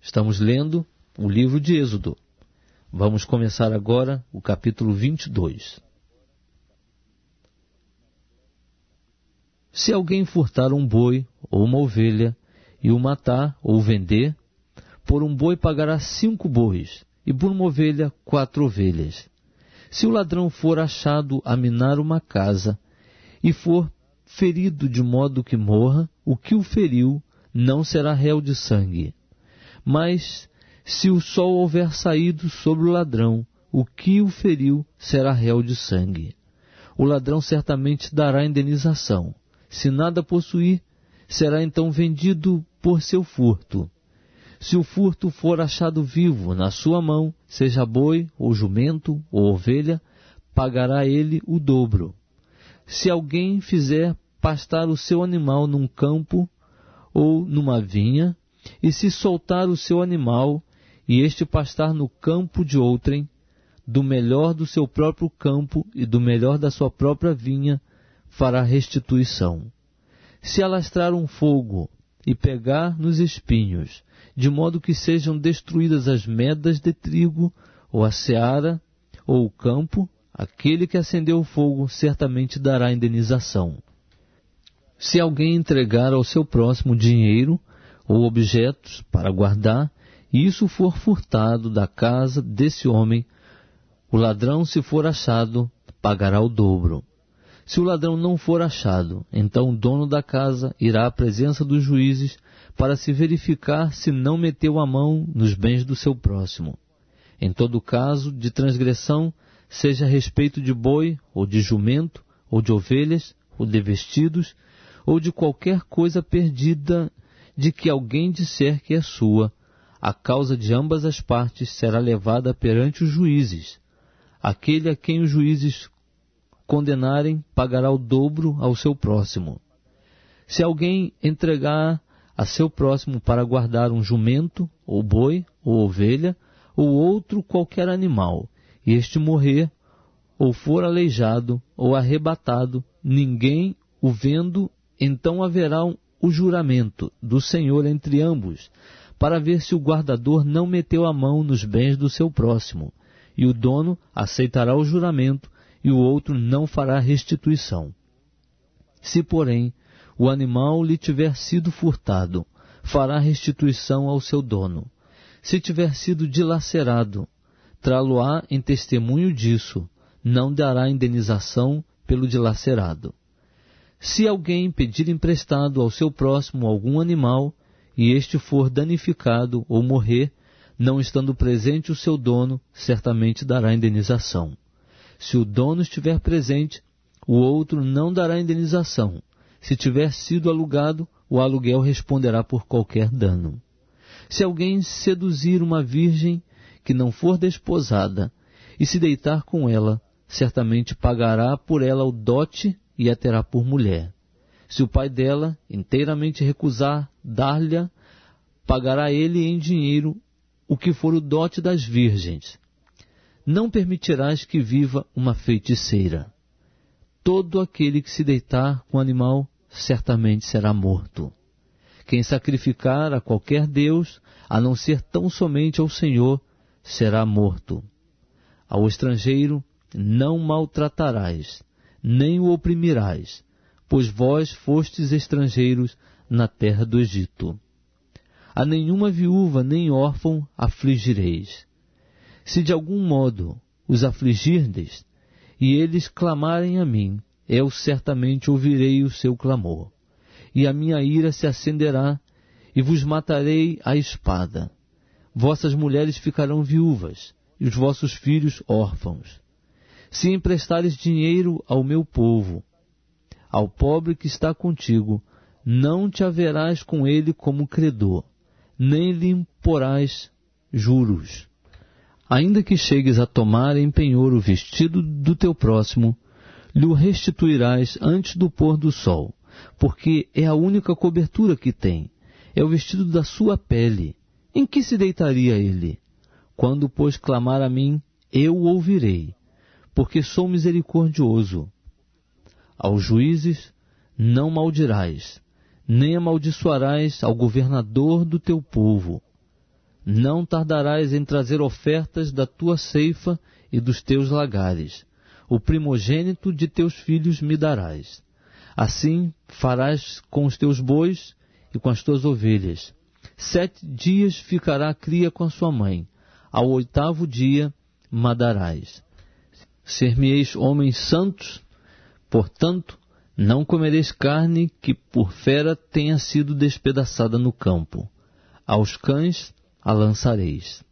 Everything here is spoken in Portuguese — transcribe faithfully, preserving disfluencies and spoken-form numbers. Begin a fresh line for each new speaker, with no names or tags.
Estamos lendo o livro de Êxodo. Vamos começar agora o capítulo vinte e dois. Se alguém furtar um boi ou uma ovelha e o matar ou vender, por um boi pagará cinco bois, e por uma ovelha quatro ovelhas. Se o ladrão for achado a minar uma casa, e for ferido de modo que morra, o que o feriu não será réu de sangue. Mas, se o sol houver saído sobre o ladrão, o que o feriu será réu de sangue. O ladrão certamente dará indenização. Se nada possuir, será então vendido por seu furto. Se o furto for achado vivo na sua mão, seja boi, ou jumento, ou ovelha, pagará ele o dobro. Se alguém fizer pastar o seu animal num campo ou numa vinha, e se soltar o seu animal, e este pastar no campo de outrem, do melhor do seu próprio campo e do melhor da sua própria vinha, fará restituição. Se alastrar um fogo e pegar nos espinhos, de modo que sejam destruídas as medas de trigo, ou a seara, ou o campo, aquele que acendeu o fogo certamente dará indenização. Se alguém entregar ao seu próximo dinheiro ou objetos para guardar, e isso for furtado da casa desse homem, o ladrão, se for achado, pagará o dobro. Se o ladrão não for achado, então o dono da casa irá à presença dos juízes para se verificar se não meteu a mão nos bens do seu próximo. Em todo caso de transgressão, seja a respeito de boi, ou de jumento, ou de ovelhas, ou de vestidos, ou de qualquer coisa perdida de que alguém disser que é sua, a causa de ambas as partes será levada perante os juízes. Aquele a quem os juízes condenarem pagará o dobro ao seu próximo. Se alguém entregar a seu próximo para guardar um jumento, ou boi, ou ovelha, ou outro qualquer animal, e este morrer, ou for aleijado, ou arrebatado, ninguém o vendo, então haverá um, o juramento do Senhor entre ambos, para ver se o guardador não meteu a mão nos bens do seu próximo, e o dono aceitará o juramento, e o outro não fará restituição. Se, porém, o animal lhe tiver sido furtado, fará restituição ao seu dono. Se tiver sido dilacerado, trá-lo-á em testemunho disso, não dará indenização pelo dilacerado. Se alguém pedir emprestado ao seu próximo algum animal, e este for danificado ou morrer, não estando presente o seu dono, certamente dará indenização. Se o dono estiver presente, o outro não dará indenização. Se tiver sido alugado, o aluguel responderá por qualquer dano. Se alguém seduzir uma virgem que não for desposada e se deitar com ela, certamente pagará por ela o dote e a terá por mulher. Se o pai dela inteiramente recusar dar-lhe, pagará ele em dinheiro o que for o dote das virgens. Não permitirás que viva uma feiticeira. Todo aquele que se deitar com o animal certamente será morto. Quem sacrificar a qualquer deus, a não ser tão somente ao Senhor, será morto. Ao estrangeiro não maltratarás, nem o oprimirás, pois vós fostes estrangeiros na terra do Egito. A nenhuma viúva nem órfão afligireis. Se de algum modo os afligirdes, e eles clamarem a mim, eu certamente ouvirei o seu clamor, e a minha ira se acenderá, e vos matarei à espada. Vossas mulheres ficarão viúvas, e os vossos filhos órfãos. Se emprestares dinheiro ao meu povo, ao pobre que está contigo, não te haverás com ele como credor, nem lhe imporás juros. Ainda que chegues a tomar em penhor o vestido do teu próximo, lhe o restituirás antes do pôr do sol, porque é a única cobertura que tem, é o vestido da sua pele. Em que se deitaria ele? Quando, pois, clamar a mim, eu o ouvirei, porque sou misericordioso. Aos juízes não maldirás, nem amaldiçoarás ao governador do teu povo. não tardarás em trazer ofertas da tua ceifa e dos teus lagares. O primogênito de teus filhos me darás. Assim farás com os teus bois e com as tuas ovelhas. Sete dias ficará a cria com a sua mãe. Ao oitavo dia madarás. Ser-me-eis homens santos, portanto, não comereis carne que por fera tenha sido despedaçada no campo. Aos cães a lançareis.